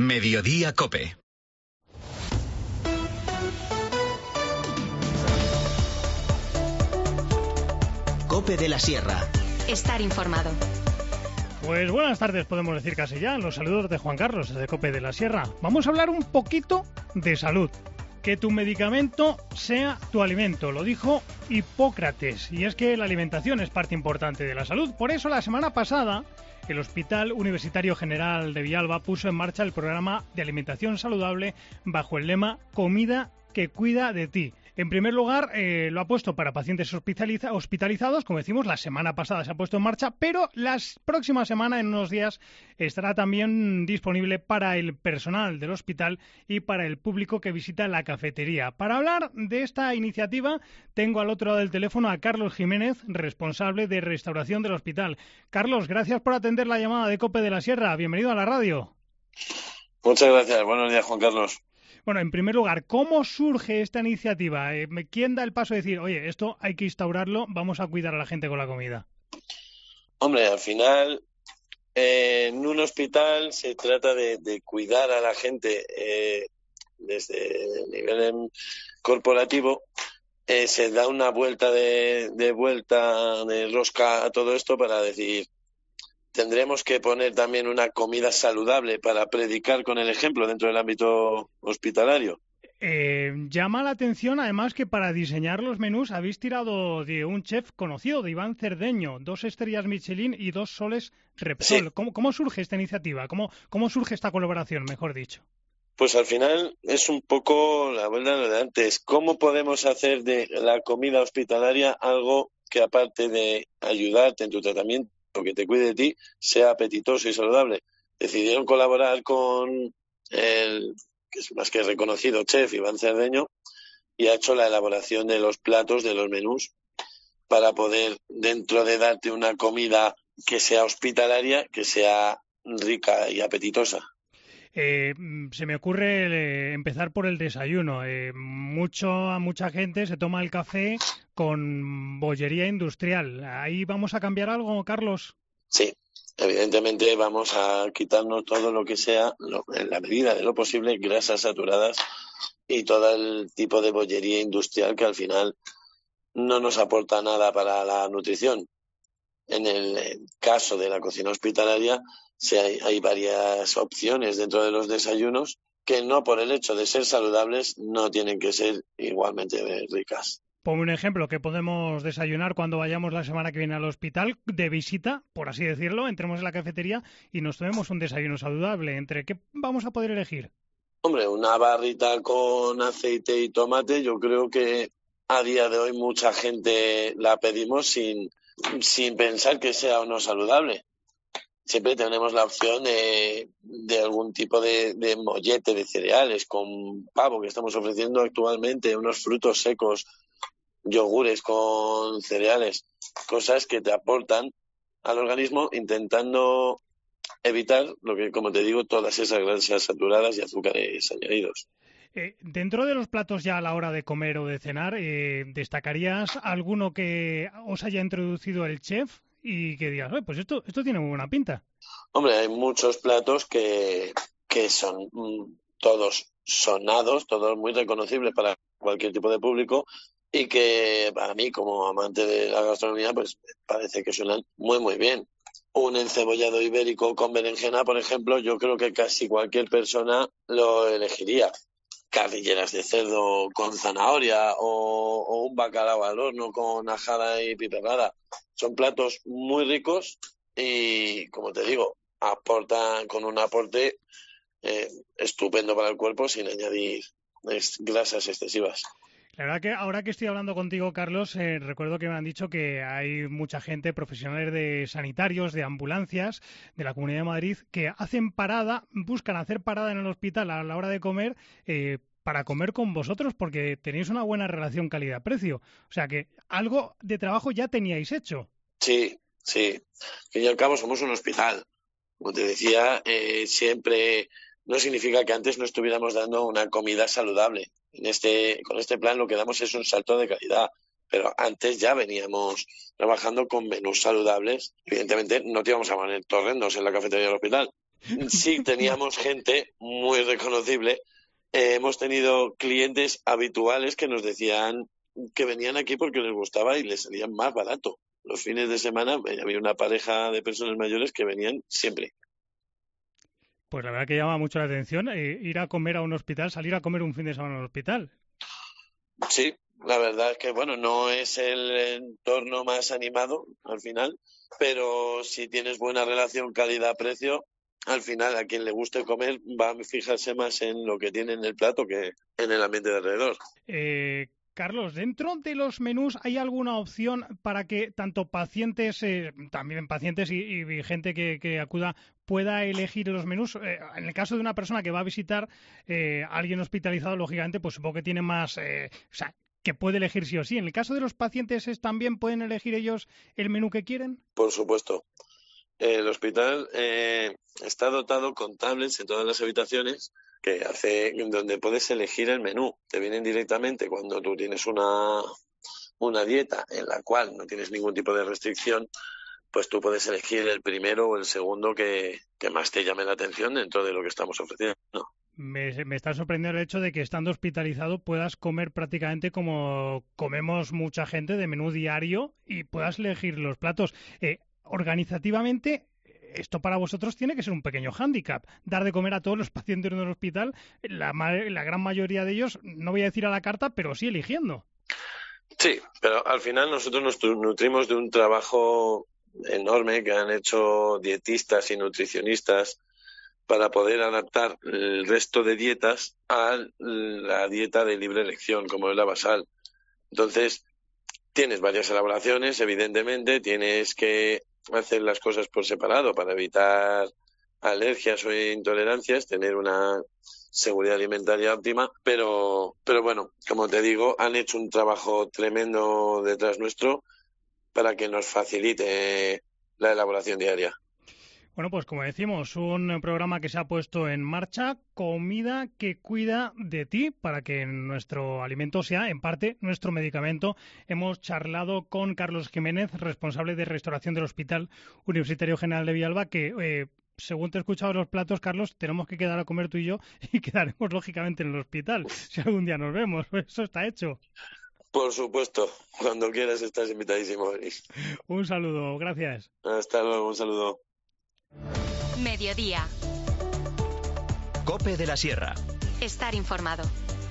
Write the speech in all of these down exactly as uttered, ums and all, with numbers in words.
Mediodía COPE. COPE de la Sierra. Estar informado. Pues buenas tardes, podemos decir casi ya. Los saludos de Juan Carlos, de COPE de la Sierra. Vamos a hablar un poquito de salud. Que tu medicamento sea tu alimento, lo dijo Hipócrates. Y es que la alimentación es parte importante de la salud. Por eso la semana pasada el Hospital Universitario General de Villalba puso en marcha el programa de alimentación saludable bajo el lema Comida que cuida de ti. En primer lugar, eh, lo ha puesto para pacientes hospitaliza- hospitalizados, como decimos, la semana pasada se ha puesto en marcha, pero la próxima semana, en unos días, estará también disponible para el personal del hospital y para el público que visita la cafetería. Para hablar de esta iniciativa, tengo al otro lado del teléfono a Carlos Jiménez, responsable de restauración del hospital. Carlos, gracias por atender la llamada de COPE de la Sierra. Bienvenido a la radio. Muchas gracias. Buenos días, Juan Carlos. Bueno, en primer lugar, ¿cómo surge esta iniciativa? ¿Quién da el paso de decir, oye, esto hay que instaurarlo, vamos a cuidar a la gente con la comida? Hombre, al final, eh, en un hospital se trata de, de cuidar a la gente eh, desde el nivel corporativo. Eh, se da una vuelta de, de vuelta de rosca a todo esto para decir, tendremos que poner también una comida saludable para predicar con el ejemplo dentro del ámbito hospitalario. Eh, llama la atención además que para diseñar los menús habéis tirado de un chef conocido, de Iván Cerdeño, dos estrellas Michelin y dos soles Repsol. Sí. ¿Cómo, cómo surge esta iniciativa? ¿Cómo, cómo surge esta colaboración, mejor dicho? Pues al final es un poco la vuelta de lo de antes. ¿Cómo podemos hacer de la comida hospitalaria algo que, aparte de ayudarte en tu tratamiento, o que te cuide de ti, sea apetitoso y saludable? Decidieron colaborar con el, que es más que reconocido, chef Iván Cerdeño, y ha hecho la elaboración de los platos, de los menús, para poder, dentro de darte una comida que sea hospitalaria, que sea rica y apetitosa. Eh, se me ocurre eh, empezar por el desayuno. Eh, mucho, mucha gente se toma el café con bollería industrial. ¿Ahí vamos a cambiar algo, Carlos? Sí, evidentemente vamos a quitarnos todo lo que sea, lo, en la medida de lo posible, grasas saturadas y todo el tipo de bollería industrial que al final no nos aporta nada para la nutrición. En el caso de la cocina hospitalaria, sí hay, hay varias opciones dentro de los desayunos que no por el hecho de ser saludables no tienen que ser igualmente ricas. Ponme un ejemplo, que podemos desayunar cuando vayamos la semana que viene al hospital de visita, por así decirlo, entremos en la cafetería y nos tomemos un desayuno saludable. ¿Entre qué vamos a poder elegir? Hombre, una barrita con aceite y tomate, yo creo que a día de hoy mucha gente la pedimos sin, sin pensar que sea o no saludable. Siempre tenemos la opción de, de algún tipo de, de mollete de cereales con pavo que estamos ofreciendo actualmente, unos frutos secos, yogures con cereales, cosas que te aportan al organismo intentando evitar, lo que, como te digo, todas esas grasas saturadas y azúcares añadidos. Eh, dentro de los platos ya a la hora de comer o de cenar, eh, ¿destacarías alguno que os haya introducido el chef y que digas, pues esto, esto tiene muy buena pinta? Hombre, hay muchos platos que, que son mmm, todos sonados, todos muy reconocibles para cualquier tipo de público y que para mí, como amante de la gastronomía, pues parece que suenan muy, muy bien. Un encebollado ibérico con berenjena, por ejemplo, yo creo que casi cualquier persona lo elegiría. Carrilleras de cerdo con zanahoria o, o un bacalao al horno con ajada y piperrada. Son platos muy ricos y, como te digo, aportan con un aporte eh, estupendo para el cuerpo sin añadir grasas excesivas. La verdad que ahora que estoy hablando contigo, Carlos, eh, recuerdo que me han dicho que hay mucha gente, profesionales de sanitarios, de ambulancias, de la Comunidad de Madrid, que hacen parada, buscan hacer parada en el hospital a la hora de comer eh, para comer con vosotros porque tenéis una buena relación calidad-precio. O sea que algo de trabajo ya teníais hecho. Sí, sí. Al fin y al cabo somos un hospital. Como te decía, eh, siempre no significa que antes no estuviéramos dando una comida saludable. En este, con este plan lo que damos es un salto de calidad, pero antes ya veníamos trabajando con menús saludables. Evidentemente no te íbamos a poner torrendos en la cafetería del hospital, sí teníamos gente muy reconocible. Eh, hemos tenido clientes habituales que nos decían que venían aquí porque les gustaba y les salía más barato. Los fines de semana había una pareja de personas mayores que venían siempre. Pues la verdad que llama mucho la atención eh, ir a comer a un hospital, salir a comer un fin de semana en un hospital. Sí, la verdad es que bueno, no es el entorno más animado al final, pero si tienes buena relación calidad-precio, al final a quien le guste comer va a fijarse más en lo que tiene en el plato que en el ambiente de alrededor. Eh, Carlos, dentro de los menús hay alguna opción para que tanto pacientes, eh, también pacientes y, y gente que, que acuda pueda elegir los menús. Eh, en el caso de una persona que va a visitar eh, a alguien hospitalizado, lógicamente, pues supongo que tiene más, eh, o sea, que puede elegir sí o sí. En el caso de los pacientes, ¿es, también pueden elegir ellos el menú que quieren? Por supuesto. El hospital eh, está dotado con tablets en todas las habitaciones que hace donde puedes elegir el menú. Te vienen directamente cuando tú tienes una, una dieta en la cual no tienes ningún tipo de restricción, pues tú puedes elegir el primero o el segundo que, que más te llame la atención dentro de lo que estamos ofreciendo. Me, me está sorprendiendo el hecho de que estando hospitalizado puedas comer prácticamente como comemos mucha gente de menú diario y puedas elegir los platos. Eh, organizativamente, esto para vosotros tiene que ser un pequeño hándicap. Dar de comer a todos los pacientes en el hospital, la, la gran mayoría de ellos, no voy a decir a la carta, pero sí eligiendo. Sí, pero al final nosotros nos nutrimos de un trabajo enorme que han hecho dietistas y nutricionistas para poder adaptar el resto de dietas a la dieta de libre elección, como es la basal. Entonces, tienes varias elaboraciones, evidentemente, tienes que hacer las cosas por separado para evitar alergias o intolerancias, tener una seguridad alimentaria óptima, pero, pero bueno, como te digo, han hecho un trabajo tremendo detrás nuestro para que nos facilite la elaboración diaria. Bueno, pues como decimos, un programa que se ha puesto en marcha, comida que cuida de ti para que nuestro alimento sea, en parte, nuestro medicamento. Hemos charlado con Carlos Jiménez, responsable de restauración del Hospital Universitario General de Villalba, que, eh, según te he escuchado los platos, Carlos, tenemos que quedar a comer tú y yo y quedaremos, lógicamente, en el hospital, si algún día nos vemos. Eso está hecho. Por supuesto, cuando quieras estás invitadísimo. Un saludo, gracias. Hasta luego, un saludo. Mediodía. COPE de la Sierra. Estar informado.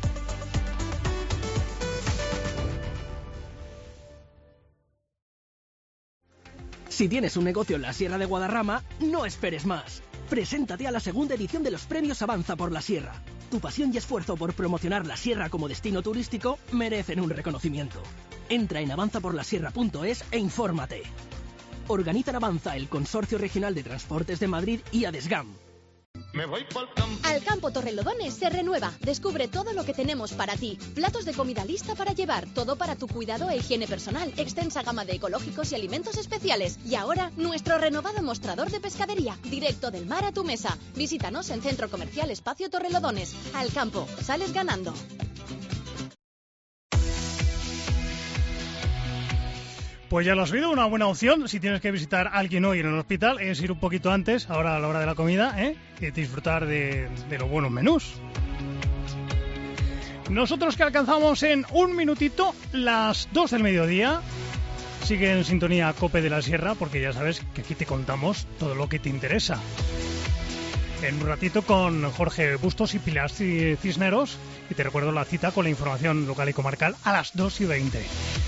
Si tienes un negocio en la Sierra de Guadarrama, no esperes más. Preséntate a la segunda edición de los premios Avanza por la Sierra. Tu pasión y esfuerzo por promocionar la Sierra como destino turístico merecen un reconocimiento. Entra en avanza por la sierra punto es e infórmate. Organizan Avanza, el Consorcio Regional de Transportes de Madrid y Adesgam. Me voy pa'l campo. Alcampo Torrelodones se renueva. Descubre todo lo que tenemos para ti. Platos de comida lista para llevar, todo para tu cuidado e higiene personal, extensa gama de ecológicos y alimentos especiales. Y ahora, nuestro renovado mostrador de pescadería, directo del mar a tu mesa. Visítanos en Centro Comercial Espacio Torrelodones. Alcampo, sales ganando. Pues ya lo has oído, una buena opción si tienes que visitar a alguien hoy en el hospital es ir un poquito antes, ahora a la hora de la comida, ¿eh? y disfrutar de, de los buenos menús. Nosotros que alcanzamos en un minutito las dos del mediodía, sigue en sintonía COPE de la Sierra porque ya sabes que aquí te contamos todo lo que te interesa. En un ratito con Jorge Bustos y Pilar Cisneros y te recuerdo la cita con la información local y comarcal a las dos y veinte.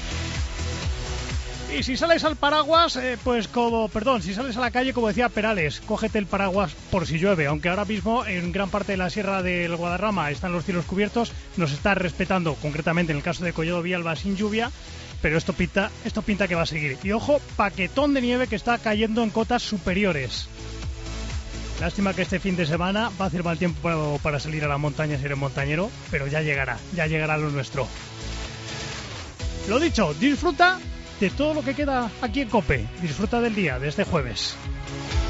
Y si sales al paraguas, eh, pues como, perdón, si sales a la calle, como decía Perales, cógete el paraguas por si llueve, aunque ahora mismo en gran parte de la Sierra del Guadarrama están los cielos cubiertos, nos está respetando, concretamente en el caso de Collado Villalba sin lluvia, pero esto pinta, esto pinta que va a seguir. Y ojo, paquetón de nieve que está cayendo en cotas superiores. Lástima que este fin de semana va a hacer mal tiempo para salir a la montaña si eres montañero, pero ya llegará, ya llegará lo nuestro. Lo dicho, disfruta de todo lo que queda aquí en COPE. Disfruta del día, de este jueves.